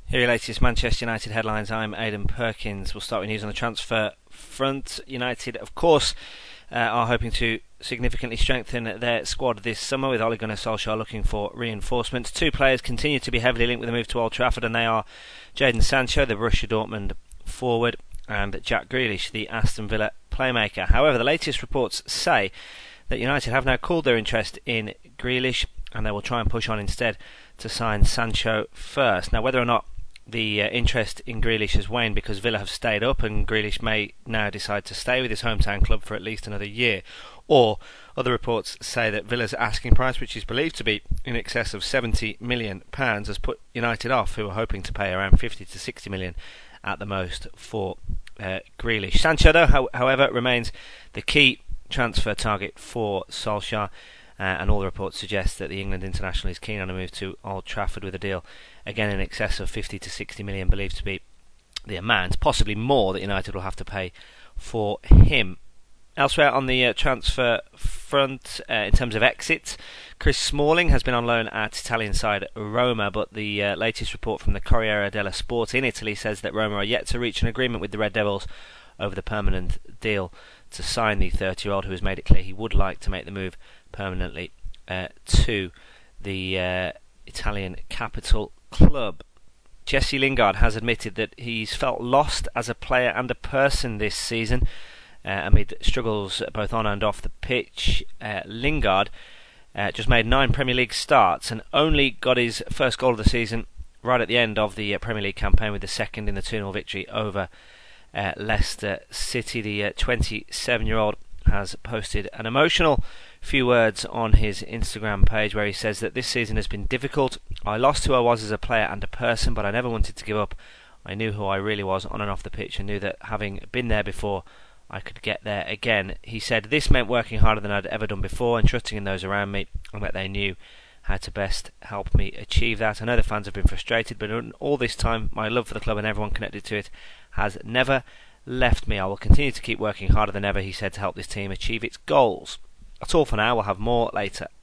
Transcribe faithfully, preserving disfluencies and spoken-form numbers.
Here are your latest Manchester United headlines. I'm Aidan Perkins. We'll start with news on the transfer front. United, of course, uh, are hoping to significantly strengthen their squad this summer, with Ole Gunnar Solskjaer looking for reinforcements. Two players continue to be heavily linked with the move to Old Trafford, and they are Jadon Sancho, the Borussia Dortmund forward, and Jack Grealish, the Aston Villa playmaker. However, the latest reports say that United have now cooled their interest in Grealish, and they will try and push on instead to sign Sancho first. Now, whether or not the uh, interest in Grealish has waned because Villa have stayed up and Grealish may now decide to stay with his hometown club for at least another year, or other reports say that Villa's asking price, which is believed to be in excess of seventy million pounds, has put United off, who are hoping to pay around fifty to sixty million at the most for uh, Grealish. Sancho, though, ho- however, remains the key transfer target for Solskjaer. Uh, and all the reports suggest that the England international is keen on a move to Old Trafford, with a deal again in excess of fifty to sixty million believed to be the amount, possibly more, that United will have to pay for him. Elsewhere on the uh, transfer front, uh, in terms of exits, Chris Smalling has been on loan at Italian side Roma, but the uh, latest report from the Corriere dello Sport in Italy says that Roma are yet to reach an agreement with the Red Devils over the permanent deal to sign the thirty-year-old, who has made it clear he would like to make the move permanently uh, to the uh, Italian capital club. Jesse Lingard has admitted that he's felt lost as a player and a person this season uh, amid struggles both on and off the pitch. Uh, Lingard uh, just made nine Premier League starts and only got his first goal of the season right at the end of the uh, Premier League campaign, with the second in the two nil victory over uh, Leicester City. The uh, twenty-seven-year-old has posted an emotional few words on his Instagram page, where he says that this season has been difficult. I lost who I was as a player and a person, but I never wanted to give up. I knew who I really was on and off the pitch, and knew that having been there before, I could get there again. He said this meant working harder than I'd ever done before and trusting in those around me, and that they knew how to best help me achieve that. I know the fans have been frustrated, but in all this time, my love for the club and everyone connected to it has never left me. I will continue to keep working harder than ever, he said, to help this team achieve its goals. That's all for now. We'll have more later.